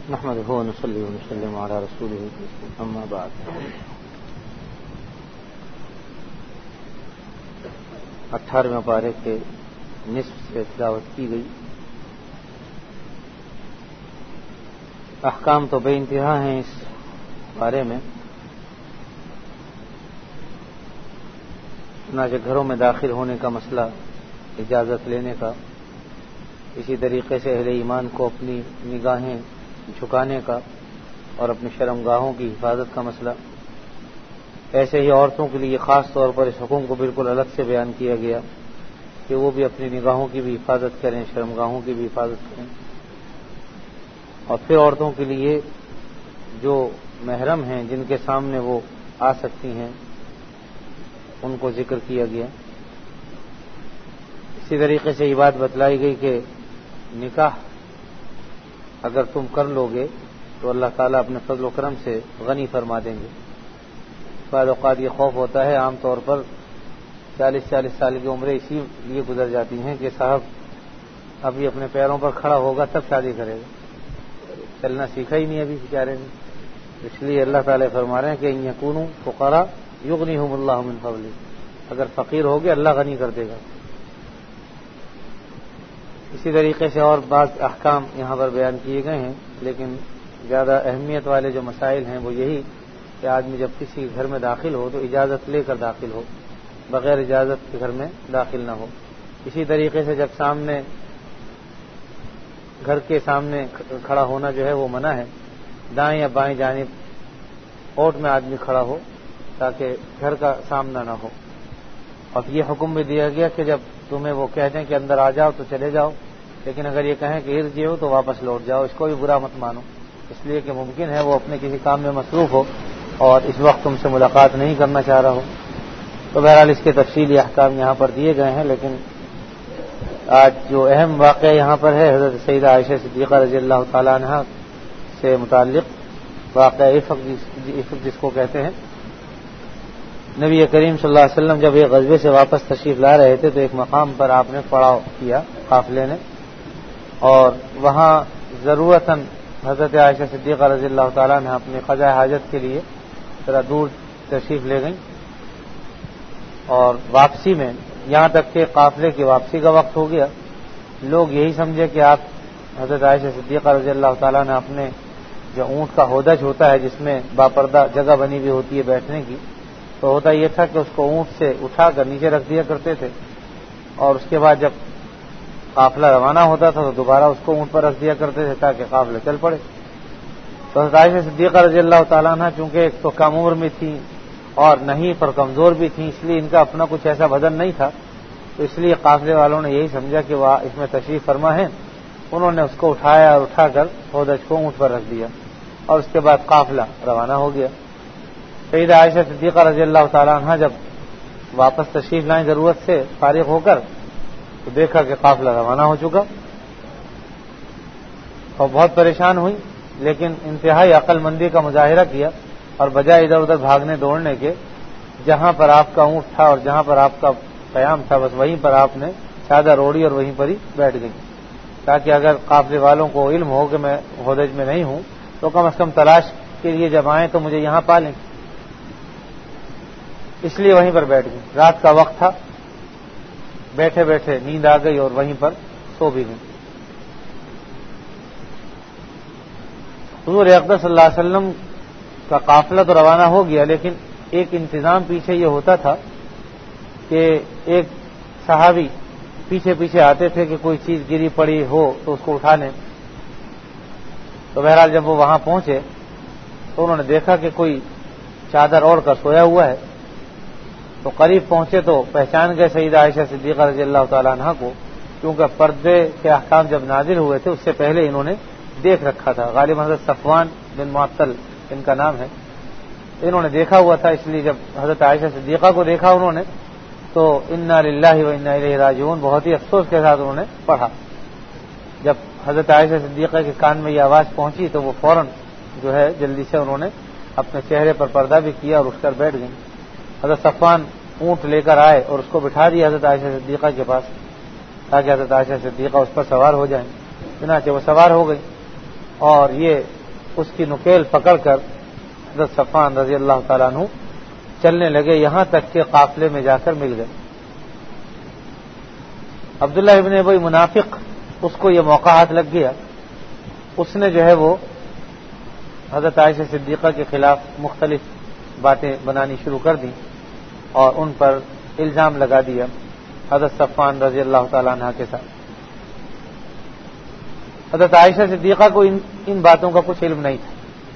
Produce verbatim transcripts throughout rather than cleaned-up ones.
نحمده ونصلي ونسلم على رسوله اما بعد. اٹھارہویں پارے کے نصف سے تلاوت کی گئی. احکام تو بے انتہا ہیں اس بارے میں. چنانچہ گھروں میں داخل ہونے کا مسئلہ، اجازت لینے کا، اسی طریقے سے اہل ایمان کو اپنی نگاہیں جھکانے کا اور اپنی شرمگاہوں کی حفاظت کا مسئلہ. ایسے ہی عورتوں کے لیے خاص طور پر اس حکم کو بالکل الگ سے بیان کیا گیا کہ وہ بھی اپنی نگاہوں کی بھی حفاظت کریں، شرمگاہوں کی بھی حفاظت کریں. اور پھر عورتوں کے لیے جو محرم ہیں، جن کے سامنے وہ آ سکتی ہیں، ان کو ذکر کیا گیا. اسی طریقے سے یہ بات بتلائی گئی کہ نکاح اگر تم کر لو گے تو اللہ تعالیٰ اپنے فضل و کرم سے غنی فرما دیں گے. بعض اوقات یہ خوف ہوتا ہے، عام طور پر چالیس چالیس سال کی عمریں اسی لیے گزر جاتی ہیں کہ صاحب ابھی اپنے پیروں پر کھڑا ہوگا تب شادی کرے گا، چلنا سیکھا ہی نہیں ابھی بیچارے نے. اس لیے اللہ تعالیٰ فرما رہے ہیں کہ ان یکونوا فقراء یغنیہم اللہ من فضلہ، اگر فقیر ہوگے اللہ غنی کر دے گا. اسی طریقے سے اور بعض احکام یہاں پر بیان کیے گئے ہیں، لیکن زیادہ اہمیت والے جو مسائل ہیں وہ یہی کہ آدمی جب کسی گھر میں داخل ہو تو اجازت لے کر داخل ہو، بغیر اجازت کے گھر میں داخل نہ ہو. اسی طریقے سے جب سامنے گھر کے سامنے کھڑا ہونا جو ہے وہ منع ہے، دائیں یا بائیں جانب اوٹ میں آدمی کھڑا ہو تاکہ گھر کا سامنا نہ ہو. اور یہ حکم بھی دیا گیا کہ جب تمہیں وہ کہہ دیں کہ اندر آ جاؤ تو چلے جاؤ، لیکن اگر یہ کہیں کہ ارجعوا ہو تو واپس لوٹ جاؤ. اس کو بھی برا مت مانو، اس لیے کہ ممکن ہے وہ اپنے کسی کام میں مصروف ہو اور اس وقت تم سے ملاقات نہیں کرنا چاہ رہا ہو. تو بہرحال اس کے تفصیلی احکام یہاں پر دیے گئے ہیں. لیکن آج جو اہم واقعہ یہاں پر ہے حضرت سیدہ عائشہ صدیقہ رضی اللہ تعالیٰ عنہا سے متعلق واقعہ عفق جس کو کہتے ہیں. نبی کریم صلی اللہ علیہ وسلم جب ایک غزوے سے واپس تشریف لا رہے تھے تو ایک مقام پر آپ نے پڑاؤ کیا قافلے نے، اور وہاں ضرورتاً حضرت عائشہ صدیقہ رضی اللہ تعالیٰ نے اپنے قضاء حاجت کے لیے ذرا دور تشریف لے گئیں. اور واپسی میں یہاں تک کہ قافلے کی واپسی کا وقت ہو گیا، لوگ یہی سمجھے کہ آپ حضرت عائشہ صدیقہ رضی اللہ تعالیٰ نے اپنے جو اونٹ کا ہودج ہوتا ہے جس میں باپردہ جگہ بنی ہوئی ہوتی ہے بیٹھنے کی، تو ہوتا یہ تھا کہ اس کو اونٹ سے اٹھا کر نیچے رکھ دیا کرتے تھے، اور اس کے بعد جب قافلہ روانہ ہوتا تھا تو دوبارہ اس کو اونٹ پر رکھ دیا کرتے تھے تاکہ قافلہ چل پڑے. تو حضرت عائشہ صدیقہ رضی اللہ تعالیٰ عنہ چونکہ ایک تو کم عمر میں تھی اور نہیں پر کمزور بھی تھیں، اس لیے ان کا اپنا کچھ ایسا بدن نہیں تھا، تو اس لیے قافلے والوں نے یہی سمجھا کہ وہ اس میں تشریف فرما ہے. انہوں نے اس کو اٹھایا اور اٹھا کر ہودج کو اونٹ پر رکھ دیا، اور اس کے بعد قافلہ روانہ ہو گیا. سیدہ عائشہ صدیقہ رضی اللہ تعالیٰ عنہ جب واپس تشریف لائیں ضرورت سے فارغ ہو کر تو دیکھا کہ قافلہ روانہ ہو چکا اور بہت پریشان ہوئی، لیکن انتہائی عقل مندی کا مظاہرہ کیا اور بجائے ادھر ادھر بھاگنے دوڑنے کے، جہاں پر آپ کا اونٹ تھا اور جہاں پر آپ کا قیام تھا بس وہیں پر آپ نے چادر اوڑھی اور وہیں پر ہی بیٹھ گئی، تاکہ اگر قافلے والوں کو علم ہو کہ میں ہودج میں نہیں ہوں تو کم از کم تلاش کے لیے جب آئیں تو مجھے یہاں پا لیں. اس لیے وہیں پر بیٹھ گئی. رات کا وقت تھا، بیٹھے بیٹھے نیند آ گئی اور وہیں پر سو بھی گئی. حضور اقدس صلی اللہ علیہ وسلم کا قافلہ تو روانہ ہو گیا، لیکن ایک انتظام پیچھے یہ ہوتا تھا کہ ایک صحابی پیچھے پیچھے آتے تھے کہ کوئی چیز گری پڑی ہو تو اس کو اٹھا لیں. تو بہرحال جب وہ وہاں پہنچے تو انہوں نے دیکھا کہ کوئی چادر اوڑھ کر سویا ہوا ہے. تو قریب پہنچے تو پہچان گئے سیدہ عائشہ صدیقہ رضی اللہ تعالیٰ عنہ کو، کیونکہ پردے کے احکام جب نازل ہوئے تھے اس سے پہلے انہوں نے دیکھ رکھا تھا. غالب حضرت صفوان بن معطل ان کا نام ہے، انہوں نے دیکھا ہوا تھا. اس لیے جب حضرت عائشہ صدیقہ کو دیکھا انہوں نے تو انا للہ و انا الیہ راجعون بہت ہی افسوس کے ساتھ انہوں نے پڑھا. جب حضرت عائشہ صدیقہ کے کان میں یہ آواز پہنچی تو وہ فوراً جو ہے جلدی سے انہوں نے اپنے چہرے پر پردہ بھی کیا اور اٹھ کر بیٹھ گئیں. حضرت صفوان اونٹ لے کر آئے اور اس کو بٹھا دیا حضرت عائشہ صدیقہ کے پاس تاکہ حضرت عائشہ صدیقہ اس پر سوار ہو جائیں. چنانچہ وہ سوار ہو گئی. اور یہ اس کی نکیل پکڑ کر حضرت صفوان رضی اللہ تعالیٰ عنہ چلنے لگے، یہاں تک کہ قافلے میں جا کر مل گئے۔ عبداللہ ابن ابی منافق اس کو یہ موقع ہاتھ لگ گیا، اس نے جو ہے وہ حضرت عائشہ صدیقہ کے خلاف مختلف باتیں بنانی شروع کر دی اور ان پر الزام لگا دیا حضرت صفوان رضی اللہ تعالیٰ عنہ کے ساتھ۔ حضرت عائشہ صدیقہ کو ان ان باتوں کا کچھ علم نہیں تھا،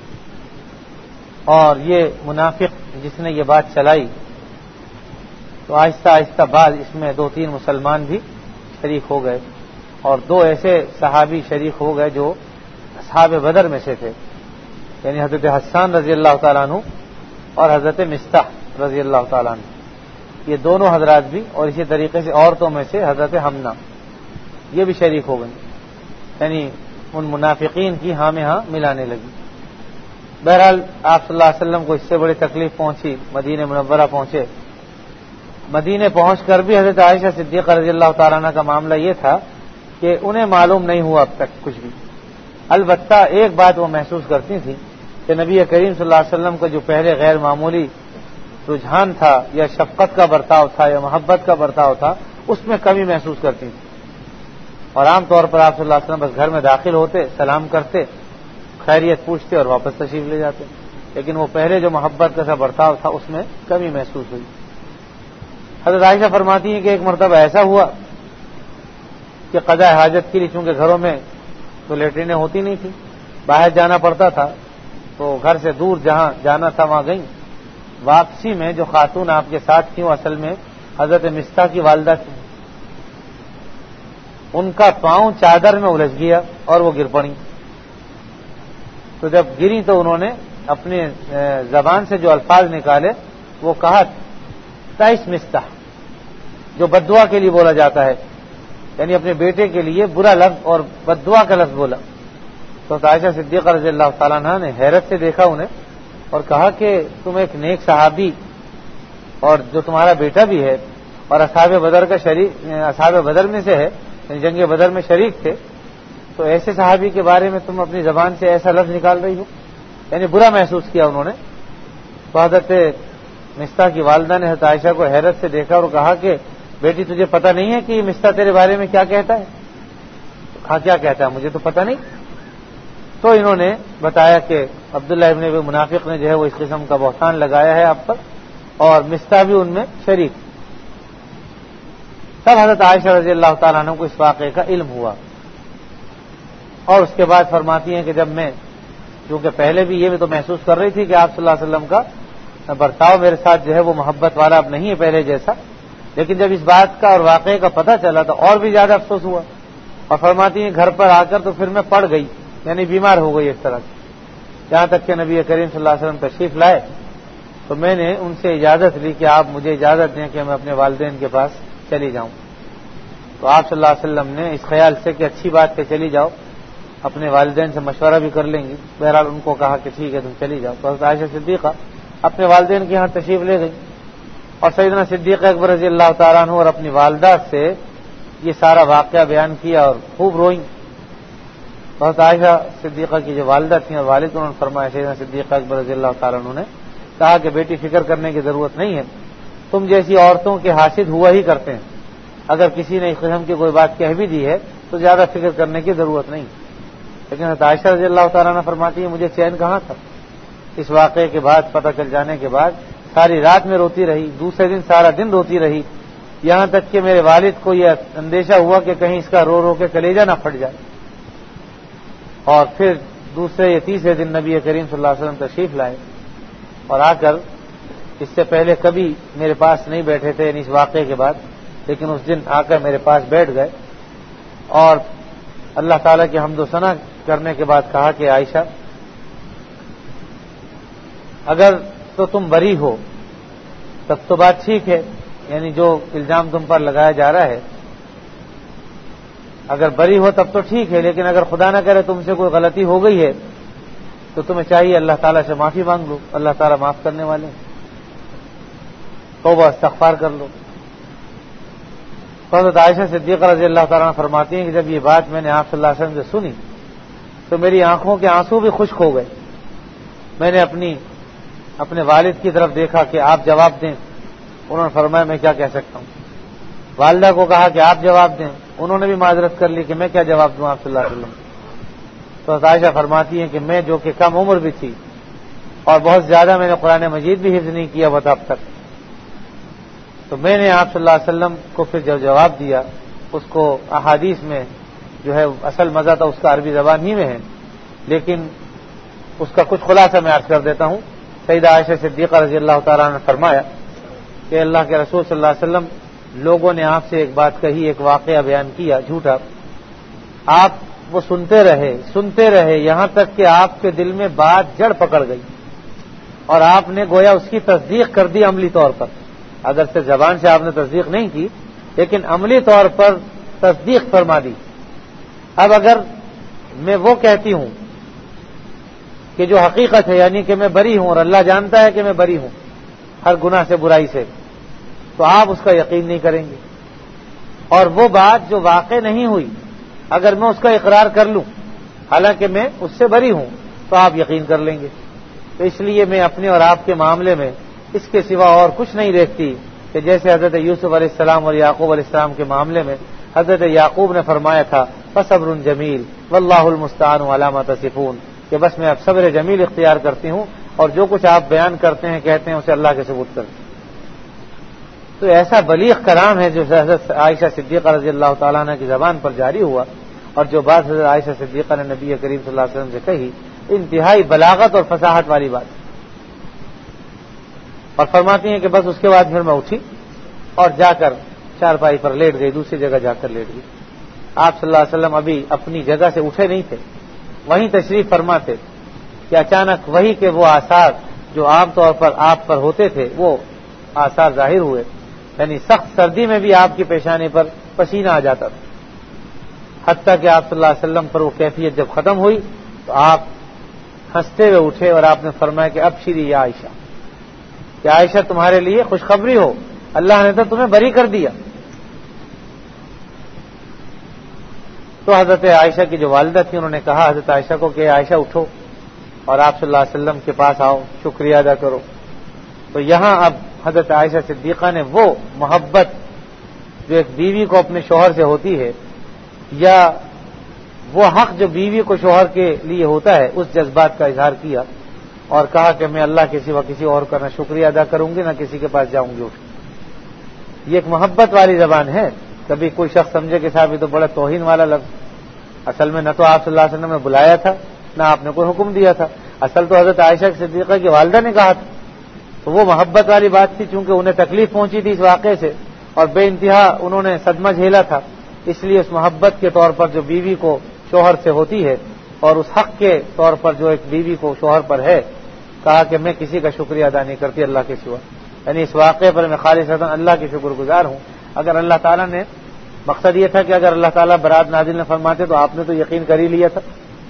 اور یہ منافق جس نے یہ بات چلائی تو آہستہ آہستہ بعد اس میں دو تین مسلمان بھی شریک ہو گئے، اور دو ایسے صحابی شریک ہو گئے جو اصحاب بدر میں سے تھے، یعنی حضرت حسان رضی اللہ تعالیٰ عنہ اور حضرت مستح رضی اللہ تعالیٰ عنہ، یہ دونوں حضرات بھی، اور اسی طریقے سے عورتوں میں سے حضرت حمنہ یہ بھی شریک ہو گئی، یعنی ان منافقین کی ہاں میں ہاں ملانے لگی۔ بہرحال آپ صلی اللہ علیہ وسلم کو اس سے بڑی تکلیف پہنچی، مدینہ منورہ پہنچے۔ مدینے پہنچ کر بھی حضرت عائشہ صدیقہ رضی اللہ تعالیٰ عنہ کا معاملہ یہ تھا کہ انہیں معلوم نہیں ہوا اب تک کچھ بھی، البتہ ایک بات وہ محسوس کرتی تھی کہ نبی کریم صلی اللہ علیہ وسلم کا جو پہلے غیر معمولی رجحان تھا یا شفقت کا برتاؤ تھا یا محبت کا برتاؤ تھا، اس میں کمی محسوس کرتی تھی، اور عام طور پر آپ صلی اللہ علیہ وسلم بس گھر میں داخل ہوتے، سلام کرتے، خیریت پوچھتے اور واپس تشریف لے جاتے، لیکن وہ پہلے جو محبت کا سا برتاؤ تھا اس میں کمی محسوس ہوئی۔ حضرت عائشہ فرماتی ہیں کہ ایک مرتبہ ایسا ہوا کہ قضاء حاجت کے لیے، چونکہ گھروں میں تو لیٹرینیں ہوتی نہیں تھی، باہر جانا پڑتا تھا، تو گھر سے دور جہاں جانا تھا وہاں گئیں۔ واپسی میں جو خاتون آپ کے ساتھ تھیں وہ اصل میں حضرت مستح کی والدہ تھی، ان کا پاؤں چادر میں الجھ گیا اور وہ گر پڑی، تو جب گری تو انہوں نے اپنے زبان سے جو الفاظ نکالے وہ کہا تائس مستح، جو بددعا کے لیے بولا جاتا ہے، یعنی اپنے بیٹے کے لیے برا لفظ اور بددعا کا لفظ بولا۔ تو عائشہ صدیقہ رضی اللہ تعالیٰ عنہ نے حیرت سے دیکھا انہیں اور کہا کہ تم ایک نیک صحابی اور جو تمہارا بیٹا بھی ہے اور اصحاب بدر کا شریک، اصحاب بدر میں سے ہے، یعنی جنگ بدر میں شریک تھے، تو ایسے صحابی کے بارے میں تم اپنی زبان سے ایسا لفظ نکال رہی ہو، یعنی برا محسوس کیا انہوں نے۔ تو حضرت مستح کی والدہ نے حضرت عائشہ کو حیرت سے دیکھا اور کہا کہ بیٹی تجھے پتہ نہیں ہے کہ مستح تیرے بارے میں کیا کہتا ہے؟ کہا کیا کہتا ہے؟ مجھے تو پتہ نہیں۔ تو انہوں نے بتایا کہ عبداللہ ابن ابی منافق نے جو ہے وہ اس قسم کا بہتان لگایا ہے آپ پر، اور مستح بھی ان میں شریک۔ تب حضرت عائشہ رضی اللہ تعالیٰ عنہ کو اس واقعے کا علم ہوا، اور اس کے بعد فرماتی ہیں کہ جب میں، کیونکہ پہلے بھی یہ بھی تو محسوس کر رہی تھی کہ آپ صلی اللہ علیہ وسلم کا برتاؤ میرے ساتھ جو ہے وہ محبت والا اب نہیں ہے پہلے جیسا، لیکن جب اس بات کا اور واقعے کا پتہ چلا تو اور بھی زیادہ افسوس ہوا، اور فرماتی ہیں گھر پر آ کر تو پھر میں پڑ گئی، یعنی بیمار ہو گئی اس طرح سے، یہاں تک کہ نبی کریم صلی اللہ علیہ وسلم تشریف لائے تو میں نے ان سے اجازت لی کہ آپ مجھے اجازت دیں کہ میں اپنے والدین کے پاس چلی جاؤں۔ تو آپ صلی اللہ علیہ وسلم نے اس خیال سے کہ اچھی بات کہ چلی جاؤ، اپنے والدین سے مشورہ بھی کر لیں گی، بہرحال ان کو کہا کہ ٹھیک ہے تم چلی جاؤ۔ تو حضرت عائشہ صدیقہ اپنے والدین کے یہاں تشریف لے گئی، اور سیدنا صدیق اکبر رضی اللہ تعالیٰ عنہ اور اپنی والدہ سے یہ سارا واقعہ بیان کیا اور خوب روئیں۔ حضرت عائشہ صدیقہ کی جو والدہ تھیں اور والد انہوں نے فرمایا، سیدنا صدیق اکبر رضی اللہ تعالیٰ عنہ نے کہا کہ بیٹی فکر کرنے کی ضرورت نہیں ہے، تم جیسی عورتوں کے حاسد ہوا ہی کرتے ہیں، اگر کسی نے اس قسم کی کوئی بات کہہ بھی دی ہے تو زیادہ فکر کرنے کی ضرورت نہیں۔ لیکن حضرت عائشہ رضی اللہ تعالیٰ عنہ فرماتی ہے مجھے چین کہاں تھا، اس واقعے کے بعد، پتہ چل جانے کے بعد ساری رات میں روتی رہی، دوسرے دن سارا دن روتی رہی، یہاں تک کہ میرے والد کو یہ اندیشہ ہوا کہ کہیں اس کا رو رو کے کلیجہ نہ پھٹ جائے۔ اور پھر دوسرے یا تیسرے دن نبی کریم صلی اللہ علیہ وسلم تشریف لائے اور آ کر، اس سے پہلے کبھی میرے پاس نہیں بیٹھے تھے اس واقعے کے بعد، لیکن اس دن آ کر میرے پاس بیٹھ گئے اور اللہ تعالیٰ کی حمد و ثنا کرنے کے بعد کہا کہ عائشہ اگر تو تم بری ہو تب تو بات ٹھیک ہے، یعنی جو الزام تم پر لگایا جا رہا ہے اگر بری ہو تب تو ٹھیک ہے، لیکن اگر خدا نہ کرے تم سے کوئی غلطی ہو گئی ہے تو تمہیں چاہیے اللہ تعالیٰ سے معافی مانگ لو، اللہ تعالیٰ معاف کرنے والے، توبہ استغفار کر لو۔ حضرت عائشہ صدیقہ رضی اللہ تعالیٰ عنہ فرماتی ہیں کہ جب یہ بات میں نے آپ صلی اللہ علیہ وسلم سے سنی تو میری آنکھوں کے آنسو بھی خشک ہو گئے. میں نے اپنی اپنے والد کی طرف دیکھا کہ آپ جواب دیں. انہوں نے فرمایا میں کیا کہہ سکتا ہوں. والدہ کو کہا کہ آپ جواب دیں. انہوں نے بھی معذرت کر لی کہ میں کیا جواب دوں آپ صلی اللہ علیہ وسلم. تو عائشہ فرماتی ہیں کہ میں جو کہ کم عمر بھی تھی اور بہت زیادہ میں نے قرآن مجید بھی حفظ نہیں کیا بتا اب تک، تو میں نے آپ صلی اللہ علیہ وسلم کو پھر جو جواب دیا اس کو احادیث میں جو ہے اصل مزہ تو اس کا عربی زبان ہی میں ہے، لیکن اس کا کچھ خلاصہ میں عرض کر دیتا ہوں. سیدہ عائشہ صدیقہ رضی اللہ تعالیٰ عنہ نے فرمایا کہ اللہ کے رسول صلی اللہ علیہ وسلم لوگوں نے آپ سے ایک بات کہی، ایک واقعہ بیان کیا جھوٹا، آپ وہ سنتے رہے سنتے رہے یہاں تک کہ آپ کے دل میں بات جڑ پکڑ گئی اور آپ نے گویا اس کی تصدیق کر دی عملی طور پر. اگر سے زبان سے آپ نے تصدیق نہیں کی لیکن عملی طور پر تصدیق فرما دی. اب اگر میں وہ کہتی ہوں کہ جو حقیقت ہے، یعنی کہ میں بری ہوں اور اللہ جانتا ہے کہ میں بری ہوں ہر گناہ سے برائی سے، تو آپ اس کا یقین نہیں کریں گے. اور وہ بات جو واقع نہیں ہوئی اگر میں اس کا اقرار کر لوں حالانکہ میں اس سے بری ہوں تو آپ یقین کر لیں گے. تو اس لیے میں اپنے اور آپ کے معاملے میں اس کے سوا اور کچھ نہیں دیکھتی کہ جیسے حضرت یوسف علیہ السلام اور یعقوب علیہ السلام کے معاملے میں حضرت یعقوب نے فرمایا تھا فصبر جمیل واللہ المستعان علی ما تصفون، کہ بس میں اب صبر جمیل اختیار کرتی ہوں اور جو کچھ آپ بیان کرتے ہیں کہتے ہیں اسے اللہ کے ثبوت کرتے ہیں. تو ایسا بلیغ کلام ہے جو حضرت عائشہ صدیقہ رضی اللہ تعالیٰ عنہ کی زبان پر جاری ہوا، اور جو بات حضرت عائشہ صدیقہ نے نبی کریم صلی اللہ علیہ وسلم سے کہی انتہائی بلاغت اور فصاحت والی بات. اور فرماتی ہیں کہ بس اس کے بعد پھر میں اٹھی اور جا کر چارپائی پر لیٹ گئی، دوسری جگہ جا کر لیٹ گئی. آپ صلی اللہ علیہ وسلم ابھی اپنی جگہ سے اٹھے نہیں تھے، وہیں تشریف فرما تھے کہ اچانک وہی کے وہ آثار جو عام طور پر آپ پر ہوتے تھے وہ آثار ظاہر ہوئے. یعنی سخت سردی میں بھی آپ کی پیشانی پر پسینہ آ جاتا تھا، حتیٰ کہ آپ صلی اللہ علیہ وسلم پر وہ کیفیت جب ختم ہوئی تو آپ ہنستے ہوئے اٹھے اور آپ نے فرمایا کہ اب شری یا عائشہ، کہ عائشہ تمہارے لیے خوشخبری ہو، اللہ نے تو تمہیں بری کر دیا. تو حضرت عائشہ کی جو والدہ تھی انہوں نے کہا حضرت عائشہ کو کہ عائشہ اٹھو اور آپ صلی اللہ علیہ وسلم کے پاس آؤ، شکریہ ادا کرو. تو یہاں اب حضرت عائشہ صدیقہ نے وہ محبت جو ایک بیوی کو اپنے شوہر سے ہوتی ہے یا وہ حق جو بیوی کو شوہر کے لیے ہوتا ہے اس جذبات کا اظہار کیا اور کہا کہ میں اللہ کے سوا کسی اور کا نہ شکریہ ادا کروں گی نہ کسی کے پاس جاؤں گی اٹھ. یہ ایک محبت والی زبان ہے. کبھی کوئی شخص سمجھے کہ صاحب یہ تو بڑا توہین والا لفظ، اصل میں نہ تو آپ صلی اللہ علیہ وسلم نے بلایا تھا نہ آپ نے کوئی حکم دیا تھا، اصل تو حضرت عائشہ صدیقہ کی والدہ نے کہا تھا. تو وہ محبت والی بات تھی، چونکہ انہیں تکلیف پہنچی تھی اس واقعے سے اور بے انتہا انہوں نے صدمہ جھیلا تھا، اس لیے اس محبت کے طور پر جو بیوی کو شوہر سے ہوتی ہے اور اس حق کے طور پر جو ایک بیوی کو شوہر پر ہے، کہا کہ میں کسی کا شکریہ ادا نہیں کرتی اللہ کے سوا. یعنی اس واقعے پر میں خالصتاً اللہ کے شکر گزار ہوں. اگر اللہ تعالیٰ نے مقصد یہ تھا کہ اگر اللہ تعالیٰ برات نازل نہ فرماتے تو آپ نے تو یقین کر ہی لیا تھا.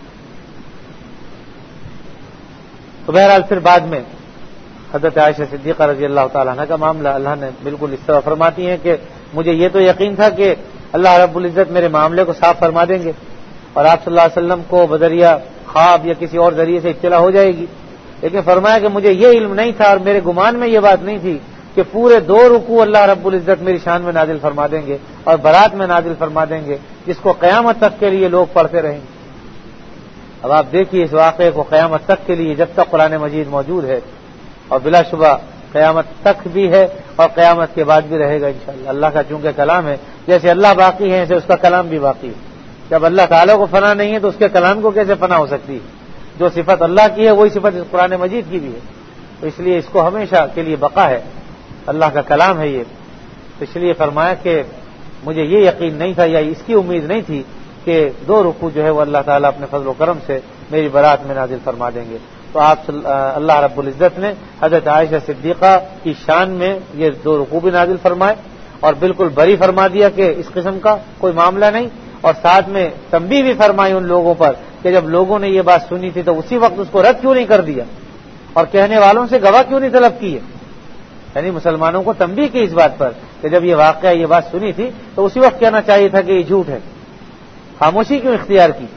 تو بہرحال پھر بعد میں حضرت عائشہ صدیقہ رضی اللہ تعالیٰ عنہ کا معاملہ اللہ نے بالکل اس طرح فرماتی ہیں کہ مجھے یہ تو یقین تھا کہ اللہ رب العزت میرے معاملے کو صاف فرما دیں گے اور آپ صلی اللہ علیہ وسلم کو بذریعہ خواب یا کسی اور ذریعے سے اطلاع ہو جائے گی، لیکن فرمایا کہ مجھے یہ علم نہیں تھا اور میرے گمان میں یہ بات نہیں تھی کہ پورے دو رکوع اللہ رب العزت میری شان میں نازل فرما دیں گے اور برات میں نازل فرما دیں گے جس کو قیامت تک کے لیے لوگ پڑھتے رہیں گے. اب آپ دیکھیے اس واقعے کو قیامت تک کے لیے جب تک قرآن مجید موجود ہے اور بلا شبہ قیامت تک بھی ہے اور قیامت کے بعد بھی رہے گا انشاءاللہ. اللہ کا چونکہ کلام ہے، جیسے اللہ باقی ہے ایسے اس کا کلام بھی باقی ہے. جب اللہ تعالیٰ کو فنا نہیں ہے تو اس کے کلام کو کیسے فنا ہو سکتی ہے؟ جو صفت اللہ کی ہے وہی صفت اس قرآن مجید کی بھی ہے، تو اس لیے اس کو ہمیشہ کے لیے بقا ہے. اللہ کا کلام ہے یہ، تو اس لیے فرمایا کہ مجھے یہ یقین نہیں تھا یا اس کی امید نہیں تھی کہ دو رکوع جو ہے وہ اللہ تعالیٰ اپنے فضل و کرم سے میری برات میں نازل فرما دیں گے. تو آپ اللہ رب العزت نے حضرت عائشہ صدیقہ کی شان میں یہ دو رکوع بھی نازل فرمائے اور بالکل بری فرما دیا کہ اس قسم کا کوئی معاملہ نہیں، اور ساتھ میں تنبیہ بھی فرمائی ان لوگوں پر کہ جب لوگوں نے یہ بات سنی تھی تو اسی وقت اس کو رد کیوں نہیں کر دیا اور کہنے والوں سے گواہ کیوں نہیں طلب کی ہے. یعنی مسلمانوں کو تنبیہ کی اس بات پر کہ جب یہ واقعہ یہ بات سنی تھی تو اسی وقت کہنا چاہیے تھا کہ یہ جھوٹ ہے، خاموشی کیوں اختیار کی.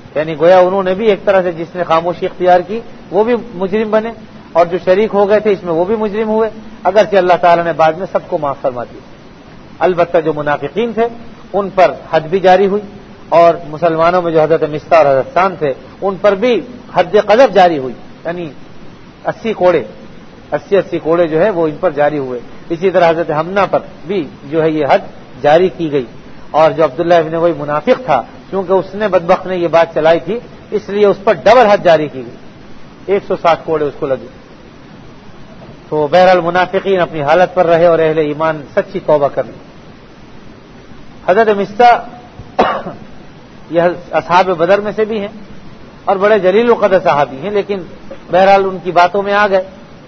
یعنی گویا انہوں نے بھی ایک طرح سے جس نے خاموشی اختیار کی وہ بھی مجرم بنے، اور جو شریک ہو گئے تھے اس میں وہ بھی مجرم ہوئے، اگرچہ اللہ تعالیٰ نے بعد میں سب کو معاف فرما دیا۔ البتہ جو منافقین تھے ان پر حد بھی جاری ہوئی، اور مسلمانوں میں جو حضرت مصطح اور حضرت سان تھے ان پر بھی حد قذف جاری ہوئی، یعنی اسی کوڑے اسی اسی کوڑے جو ہے وہ ان پر جاری ہوئے۔ اسی طرح حضرت حمزہ پر بھی جو ہے یہ حد جاری کی گئی، اور جو عبداللہ ابن وہی منافق تھا کیونکہ اس نے بدبخت نے یہ بات چلائی تھی اس لیے اس پر ڈبل حد جاری کی گئی، ایک سو ساٹھ کوڑے اس کو لگے۔ تو بہرحال منافقین اپنی حالت پر رہے اور اہل ایمان سچی توبہ کر لی۔ حضرت مصطح یہ اصحاب بدر میں سے بھی ہیں اور بڑے جلیل القدر صحابی ہیں، لیکن بہرحال ان کی باتوں میں آ گئے،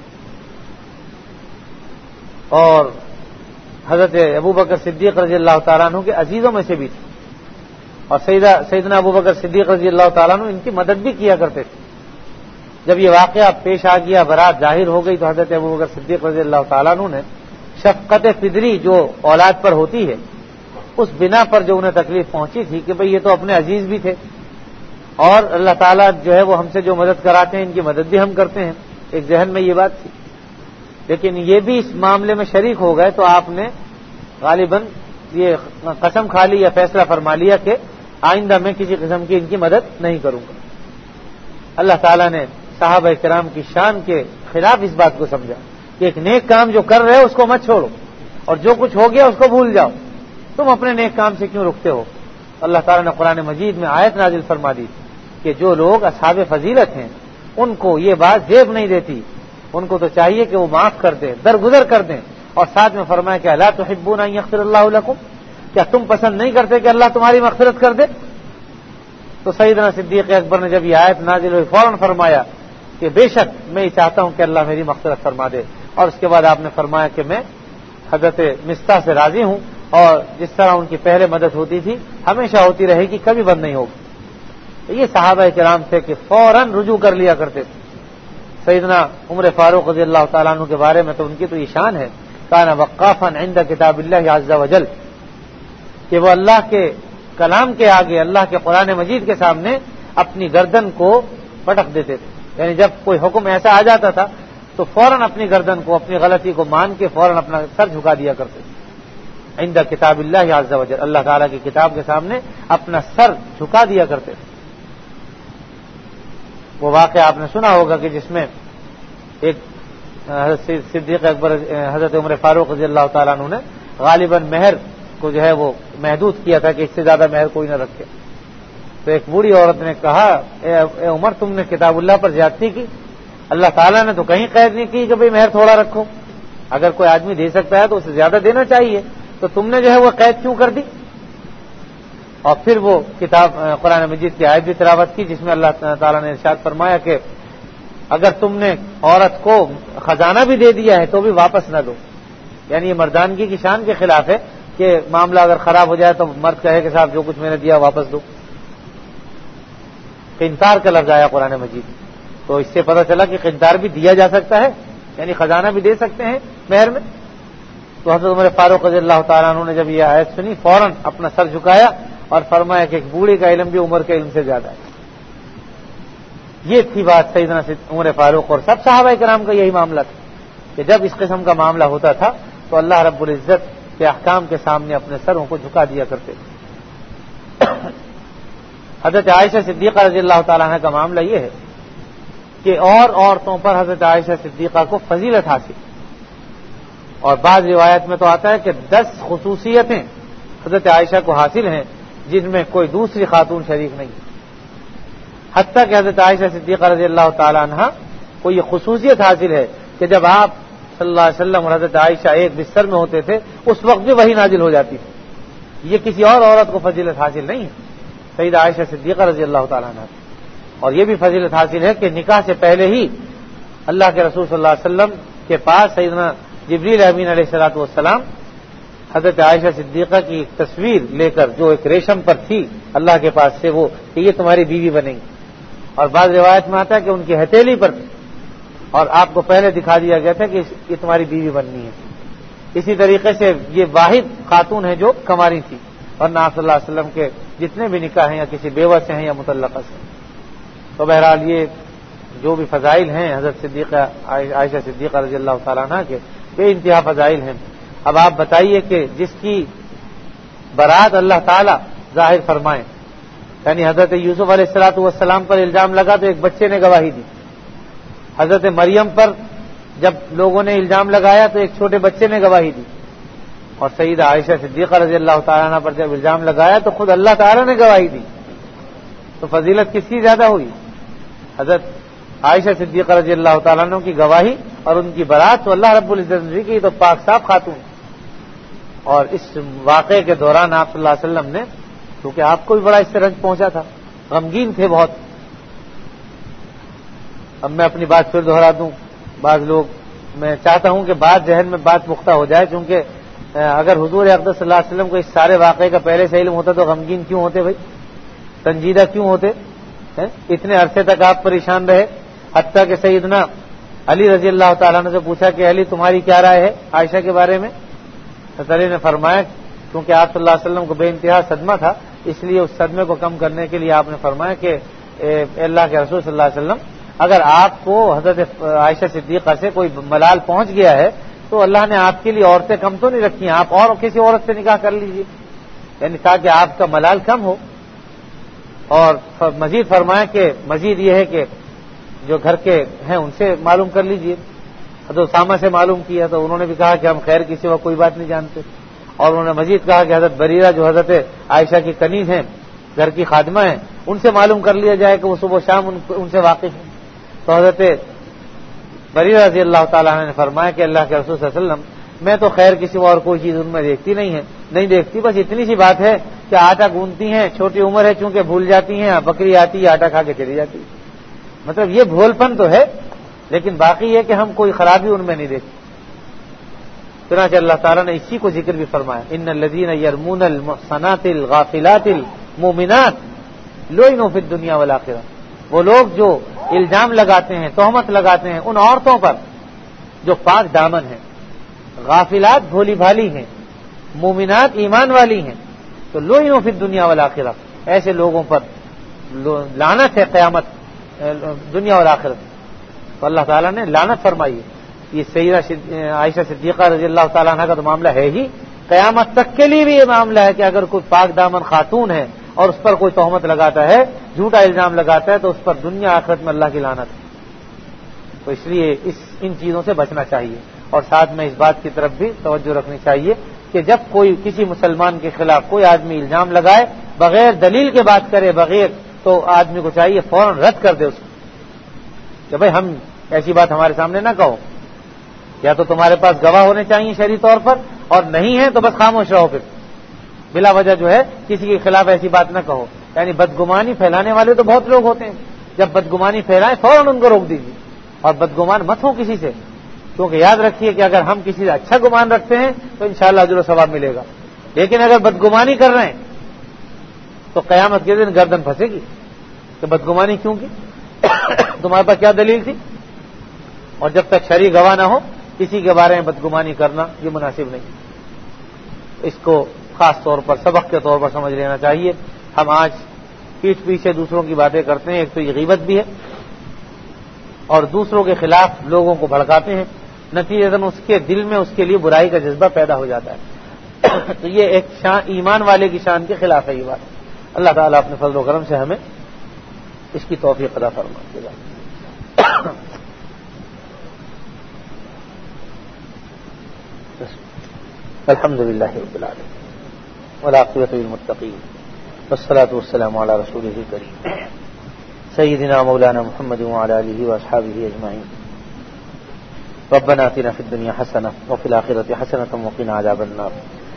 اور حضرت ابوبکر صدیق رضی اللہ تعالیٰ عنہ کے عزیزوں میں سے بھی تھے، اور سیدہ سیدنا ابوبکر صدیق رضی اللہ تعالیٰ عنہ ان کی مدد بھی کیا کرتے تھے۔ جب یہ واقعہ پیش آ گیا، برات ظاہر ہو گئی، تو حضرت ابوبکر صدیق رضی اللہ تعالیٰ عنہ نے شفقت فطری جو اولاد پر ہوتی ہے اس بنا پر جو انہیں تکلیف پہنچی تھی کہ بھئی یہ تو اپنے عزیز بھی تھے، اور اللہ تعالیٰ جو ہے وہ ہم سے جو مدد کراتے ہیں ان کی مدد بھی ہم کرتے ہیں، ایک ذہن میں یہ بات تھی، لیکن یہ بھی اس معاملے میں شریک ہو گئے تو آپ نے غالباً یہ قسم کھا لی یا فیصلہ فرما لیا کہ آئندہ میں کسی قسم کی ان کی مدد نہیں کروں گا۔ اللہ تعالیٰ نے صحابہ کرام کی شان کے خلاف اس بات کو سمجھا کہ ایک نیک کام جو کر رہے ہو اس کو مت چھوڑو، اور جو کچھ ہو گیا اس کو بھول جاؤ، تم اپنے نیک کام سے کیوں رکتے ہو؟ اللہ تعالیٰ نے قرآن مجید میں آیت نازل فرما دی کہ جو لوگ اصحاب فضیلت ہیں ان کو یہ بات زیب نہیں دیتی، ان کو تو چاہیے کہ وہ معاف کر دیں، درگزر کر دیں، اور ساتھ میں فرمایا کہ الا تحبون ان یغفر اللہ لکم، کیا تم پسند نہیں کرتے کہ اللہ تمہاری مغفرت کر دے؟ تو سیدنا صدیق اکبر نے جب یہ آیت نازل ہوئی فوراً فرمایا کہ بے شک میں یہ چاہتا ہوں کہ اللہ میری مغفرت فرما دے، اور اس کے بعد آپ نے فرمایا کہ میں حضرت مصطح سے راضی ہوں، اور جس طرح ان کی پہلے مدد ہوتی تھی ہمیشہ ہوتی رہے گی، کبھی بند نہیں ہوگی۔ یہ صحابہ کرام تھے کہ فوراً رجوع کر لیا کرتے تھے۔ سیدنا عمر فاروق رضی اللہ تعالیٰ عنہ کے بارے میں تو ان کی تو یہ شان ہے، کان وقافا عند کتاب اللہ عز وجل، کہ وہ اللہ کے کلام کے آگے، اللہ کے قرآن مجید کے سامنے اپنی گردن کو پٹک دیتے تھے، یعنی جب کوئی حکم ایسا آ جاتا تھا تو فوراً اپنی گردن کو، اپنی غلطی کو مان کے فوراً اپنا سر جھکا دیا کرتے تھے۔ عند کتاب اللہ عز وجل، اللہ تعالیٰ کی کتاب کے سامنے اپنا سر جھکا دیا کرتے تھے۔ وہ واقعہ آپ نے سنا ہوگا کہ جس میں ایک حضرت صدیق اکبر حضرت عمر فاروق رضی اللہ تعالیٰ عنہ نے غالباً مہر کو جو ہے وہ محدود کیا تھا کہ اس سے زیادہ مہر کوئی نہ رکھے، تو ایک بوڑھی عورت نے کہا اے عمر تم نے کتاب اللہ پر زیادتی کی، اللہ تعالیٰ نے تو کہیں قید نہیں کی کہ بھئی مہر تھوڑا رکھو، اگر کوئی آدمی دے سکتا ہے تو اسے زیادہ دینا چاہیے، تو تم نے جو ہے وہ قید کیوں کر دی؟ اور پھر وہ کتاب قرآن مجید کی آیت بھی تلاوت کی جس میں اللہ تعالیٰ نے ارشاد فرمایا کہ اگر تم نے عورت کو خزانہ بھی دے دیا ہے تو بھی واپس نہ دو، یعنی یہ مردانگی کی شان کے خلاف ہے کہ معاملہ اگر خراب ہو جائے تو مرد کہے کہ صاحب جو کچھ میں نے دیا واپس دو۔ قنطار کا لفظ آیا قرآن مجید، تو اس سے پتہ چلا کہ قنطار بھی دیا جا سکتا ہے، یعنی خزانہ بھی دے سکتے ہیں مہر میں۔ تو حضرت عمر فاروق رضی اللہ تعالیٰ عنہ نے جب یہ آیت سنی فوراً اپنا سر جھکایا اور فرمایا کہ ایک بوڑھے کا علم بھی عمر کے علم سے زیادہ ہے۔ یہ تھی بات سیدنا عمر فاروق اور سب صحابہ کرام کا یہی معاملہ تھا کہ جب اس قسم کا معاملہ ہوتا تھا تو اللہ رب العزت کے احکام کے سامنے اپنے سروں کو جھکا دیا کرتے تھے۔ حضرت عائشہ صدیقہ رضی اللہ تعالیٰ عنہ کا معاملہ یہ ہے کہ اور عورتوں پر حضرت عائشہ صدیقہ کو فضیلت حاصل، اور بعض روایت میں تو آتا ہے کہ دس خصوصیتیں حضرت عائشہ کو حاصل ہیں جن میں کوئی دوسری خاتون شریک نہیں، حتیٰ کہ حضرت عائشہ صدیقہ رضی اللہ تعالیٰ عنہ کو یہ خصوصیت حاصل ہے کہ جب آپ صلی اللہ علیہ وسلم اور حضرت عائشہ ایک بستر میں ہوتے تھے اس وقت بھی وحی نازل ہو جاتی تھی۔ یہ کسی اور عورت کو فضیلت حاصل نہیں ہے، سیدہ عائشہ صدیقہ رضی اللہ تعالیٰ عنہ، اور یہ بھی فضیلت حاصل ہے کہ نکاح سے پہلے ہی اللہ کے رسول صلی اللہ علیہ وسلم کے پاس سیدنا جبریل امین علیہ الصلوۃ والسلام حضرت عائشہ صدیقہ کی ایک تصویر لے کر جو ایک ریشم پر تھی اللہ کے پاس سے، وہ کہ یہ تمہاری بیوی بنے گی، اور بعض روایت میں آتا ہے کہ ان کی ہتھیلی پر تھی اور آپ کو پہلے دکھا دیا گیا تھا کہ یہ تمہاری بیوی بننی ہے۔ اسی طریقے سے یہ واحد خاتون ہے جو کماری تھی، اور آپ صلی اللہ علیہ وسلم کے جتنے بھی نکاح ہیں یا کسی بیوہ سے ہیں یا مطلقہ سے. تو بہرحال یہ جو بھی فضائل ہیں حضرت صدیقہ عائشہ صدیقہ رضی اللہ تعالیٰ عنہ کے بے انتہا فضائل ہیں. اب آپ بتائیے کہ جس کی برات اللہ تعالیٰ ظاہر فرمائے، یعنی حضرت یوسف علیہ الصلوۃ والسلام پر الزام لگا تو ایک بچے نے گواہی دی. حضرت مریم پر جب لوگوں نے الزام لگایا تو ایک چھوٹے بچے نے گواہی دی. اور سیدہ عائشہ صدیقہ رضی اللہ تعالیٰ عنہ پر جب الزام لگایا تو خود اللہ تعالیٰ نے گواہی دی. تو فضیلت کس کی زیادہ ہوئی؟ حضرت عائشہ صدیقہ رضی اللہ تعالیٰ عنہ کی گواہی اور ان کی برات. تو اللہ رب العزت نے کی تو پاک صاف خاتون. اور اس واقعے کے دوران آپ صلی اللہ علیہ وسلم نے، کیونکہ آپ کو بھی بڑا اس سے رنج پہنچا تھا، غمگین تھے بہت. اب میں اپنی بات پھر دہرا دوں. بعض لوگ، میں چاہتا ہوں کہ بعض ذہن میں بات پختہ ہو جائے، کیونکہ اگر حضور اقدس صلی اللہ علیہ وسلم کو اس سارے واقعے کا پہلے سے علم ہوتا تو غمگین کیوں ہوتے بھائی؟ سنجیدہ کیوں ہوتے؟ اتنے عرصے تک آپ پریشان رہے، حتیٰ کہ سیدنا علی رضی اللہ تعالیٰ عنہ سے پوچھا کہ علی تمہاری کیا رائے ہے عائشہ کے بارے میں؟ حضرت علی نے فرمایا کیونکہ آپ صلی اللہ علیہ وسلم کو بے انتہا صدمہ تھا، اس لیے اس صدمے کو کم کرنے کے لیے آپ نے فرمایا کہ اللہ کے رسول صلی اللہ علیہ وسلم، اگر آپ کو حضرت عائشہ صدیقہ سے کوئی ملال پہنچ گیا ہے تو اللہ نے آپ کے لیے عورتیں کم تو نہیں رکھی ہیں، آپ اور کسی عورت سے نکاح کر لیجیے، یعنی تاکہ آپ کا ملال کم ہو. اور مزید فرمایا کہ مزید یہ ہے کہ جو گھر کے ہیں ان سے معلوم کر لیجیے. حضرت اسامہ سے معلوم کیا تو انہوں نے بھی کہا کہ ہم خیر کی سوا کوئی بات نہیں جانتے. اور انہوں نے مزید کہا کہ حضرت بریرہ جو حضرت عائشہ کی کنیز ہیں، گھر کی خادمہ ہیں، ان سے معلوم کر لیا جائے کہ وہ صبح شام ان سے واقف ہیں. تو حضرت بریرہ رضی اللہ تعالیٰ عنہ نے فرمایا کہ اللہ کے رسول صلی اللہ علیہ وسلم، میں تو خیر کسی اور کوئی چیز ان میں دیکھتی نہیں ہے نہیں دیکھتی بس اتنی سی بات ہے کہ آٹا گوندتی ہیں، چھوٹی عمر ہے چونکہ بھول جاتی ہیں، بکری آتی ہے آٹا کھا کے چلی جاتی ہے. مطلب یہ بھول پن تو ہے، لیکن باقی یہ کہ ہم کوئی خرابی ان میں نہیں دیکھتے. چنانچہ اللہ تعالیٰ نے اسی کو ذکر بھی فرمایا، ان الذین یرمون المحصنات الغافلات المؤمنات لعنوا فی الدنیا والآخرہ. وہ لوگ جو الزام لگاتے ہیں، تہمت لگاتے ہیں ان عورتوں پر جو پاک دامن ہیں، غافلات بھولی بھالی ہیں، مومنات ایمان والی ہیں، تو لعنوا فی الدنیا والآخرہ، ایسے لوگوں پر لعنت ہے قیامت دنیا اور آخرت. تو اللہ تعالیٰ نے لعنت فرمائی ہے. یہ سیدہ عائشہ صدیقہ رضی اللہ تعالیٰ عنہ کا تو معاملہ ہے ہی، قیامت تک کے لیے بھی یہ معاملہ ہے کہ اگر کوئی پاک دامن خاتون ہے اور اس پر کوئی تہمت لگاتا ہے، جھوٹا الزام لگاتا ہے، تو اس پر دنیا آخرت میں اللہ کی لعنت ہے. تو اس لیے اس ان چیزوں سے بچنا چاہیے. اور ساتھ میں اس بات کی طرف بھی توجہ رکھنی چاہیے کہ جب کوئی کسی مسلمان کے خلاف کوئی آدمی الزام لگائے، بغیر دلیل کے بات کرے، بغیر، تو آدمی کو چاہیے فوراً رد کر دے اس کو کہ بھائی ہم ایسی بات ہمارے سامنے نہ کہو. یا تو تمہارے پاس گواہ ہونے چاہیے شرعی طور پر، اور نہیں ہے تو بس خاموش رہو، پھر بلا وجہ جو ہے کسی کے خلاف ایسی بات نہ کہو. یعنی بدگمانی پھیلانے والے تو بہت لوگ ہوتے ہیں، جب بدگمانی پھیلائیں فوراً ان کو روک دیجیے اور بدگمان مت ہو کسی سے، کیونکہ یاد رکھیے کہ اگر ہم کسی سے اچھا گمان رکھتے ہیں تو انشاءاللہ اجر و ثواب ملے گا. لیکن اگر بدگمانی کر رہے ہیں تو قیامت کے دن گردن پھنسے گی کہ بدگمانی کیوں کی، تمہارے پاس کیا دلیل تھی. اور جب تک شرعی گواہ نہ ہو کسی کے بارے میں بدگمانی کرنا یہ مناسب نہیں. اس کو خاص طور پر سبق کے طور پر سمجھ لینا چاہیے. ہم آج پیٹھ پیچھے دوسروں کی باتیں کرتے ہیں، ایک تو یہ غیبت بھی ہے اور دوسروں کے خلاف لوگوں کو بھڑکاتے ہیں، نتیجتاً اس کے دل میں اس کے لیے برائی کا جذبہ پیدا ہو جاتا ہے. تو یہ ایک شان ایمان والے کی شان کے خلاف ہے یہ بات. اللہ تعالیٰ اپنے فضل و کرم سے ہمیں اس کی توفیق عطا فرمائے گا. الحمد للہ رب العالمین والعاقبۃ للمتقین والصلاة والسلام علی رسولہ الکریم سیدنا مولانا محمد وعلی آلہ واصحابہ اجمعین. ربنا آتنا فی الدنیا حسنہ وفی الآخرۃ حسنۃ وقنا عذاب النار.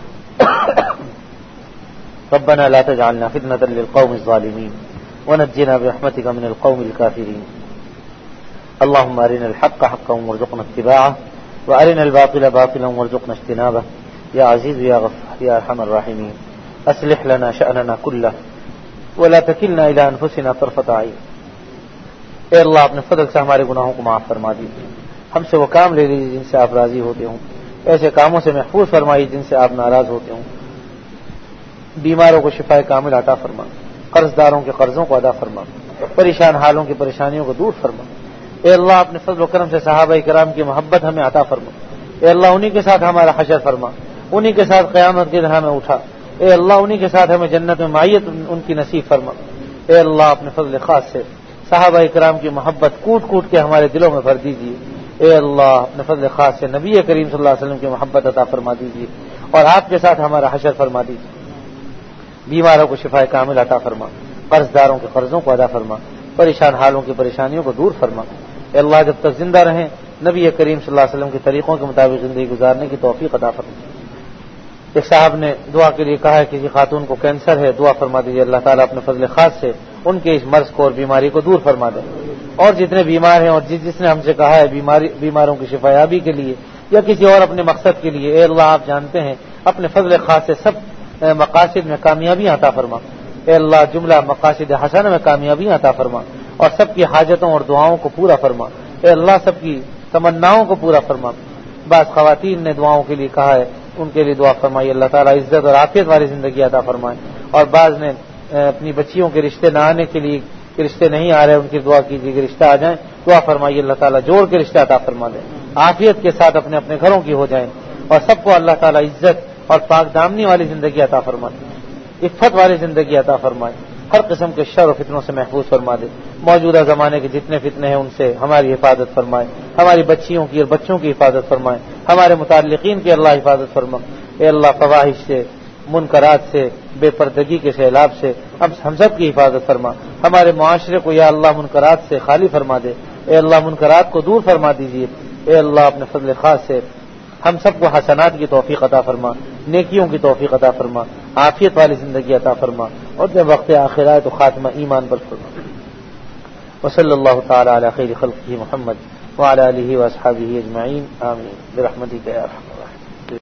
ربنا لا تجعلنا فتنة للقوم الظالمین ونجنا برحمتك من القوم الكافرین. اللهم أرنا الحق حقا وارزقنا اتباعه وأرنا الباطل باطلا وارزقنا اجتنابه. یا عزیز یا غفار یا ارحم الراحمین اصلح لنا شأننا كله ولا تکلنا الى انفسنا طرفة عین. اے اللہ اپنے فضل سے ہمارے گناہوں کو معاف فرما دیجیے، ہم سے وہ کام لے لیجیے جن سے آپ راضی ہوتے ہوں، ایسے کاموں سے محفوظ فرمائیے جن سے آپ ناراض ہوتے ہوں. بیماروں کو شفا کامل عطا فرما، قرض داروں کے قرضوں کو ادا فرما، پریشان حالوں کی پریشانیوں کو دور فرما۔ اے اللہ اپنے فضل و کرم سے صحابہ کرام کی محبت ہمیں عطا فرما۔ اے اللہ انہی کے ساتھ ہمارا حشر فرما، انہی کے ساتھ قیامت کے دن ہمیں اٹھا۔ اے اللہ انہی کے ساتھ ہمیں جنت میں معیت ان کی نصیب فرما۔ اے اللہ اپنے فضل خاص سے صحابہ کرام کی محبت کوٹ کوٹ کے ہمارے دلوں میں بھر دیجیے۔ اے اللہ اپنے فضل خاص سے نبی کریم صلی اللہ علیہ وسلم کی محبت عطا فرما دیجیے اور آپ کے ساتھ ہمارا حشر فرما دیجیے۔ بیماروں کو شفا کامل عطا فرما، قرض داروں کے قرضوں کو ادا فرما، پریشان حالوں کی پریشانیوں کو دور فرما۔ اے اللہ جب تک زندہ رہیں نبی کریم صلی اللہ علیہ وسلم کے طریقوں کے مطابق زندگی گزارنے کی توفیق عطا فرما۔ ایک صاحب نے دعا کے لیے کہا ہے کسی خاتون کو کینسر ہے، دعا فرما دیجیے اللہ تعالیٰ اپنے فضل خاص سے ان کے اس مرض کو اور بیماری کو دور فرما دے۔ اور جتنے بیمار ہیں اور جس جس نے ہم سے کہا ہے بیماری بیماروں کی شفا یابی کے لیے یا کسی اور اپنے مقصد کے لیے، اے اللہ آپ جانتے ہیں، اپنے فضل خاص سے سب مقاصد میں کامیابی عطا فرما۔ اے اللہ جملہ مقاصد حسنہ میں کامیابی عطا فرما اور سب کی حاجتوں اور دعاؤں کو پورا فرما۔ اے اللہ سب کی تمناؤں کو پورا فرما۔ بعض خواتین نے دعاؤں کے لیے کہا ہے، ان کے لیے دعا فرمائیے اللہ تعالیٰ عزت اور عافیت والی زندگی عطا فرمائے، اور بعض نے اپنی بچیوں کے رشتے نہ آنے کے لیے کہ رشتے نہیں آ رہے ان کی دعا کیجیے کہ رشتہ آ جائیں، دعا فرمائیے اللہ تعالیٰ جوڑ کے رشتہ عطا فرما دیں، عافیت کے ساتھ اپنے اپنے گھروں کی ہو جائیں اور سب کو اللہ تعالیٰ عزت اور پاک دامنی والی زندگی عطا فرمائے، عفت والی زندگی عطا فرمائے، ہر قسم کے شر و فتنوں سے محفوظ فرما دے۔ موجودہ زمانے کے جتنے فتنے ہیں ان سے ہماری حفاظت فرمائے، ہماری بچیوں کی اور بچوں کی حفاظت فرمائے، ہمارے متعلقین کی اللہ حفاظت فرما۔ اے اللہ فواحش سے، منکرات سے، بے پردگی کے سیلاب سے ہم ہم سب کی حفاظت فرما۔ ہمارے معاشرے کو یا اللہ منکرات سے خالی فرما دے۔ اے اللہ منکرات کو دور فرما دیجیے۔ اے اللہ اپنے فضل خاص سے ہم سب کو حسنات کی توفیق عطا فرما، نیکیوں کی توفیق عطا فرما، عافیت والی زندگی عطا فرما، اور جب وقت آخر آئے تو خاتمہ ایمان پر فرما۔ وصلی اللہ تعالی علی خیر خلقہ محمد وعلی آلہ واصحابہ اجمعین، آمین برحمتک یا ارحم الراحمین۔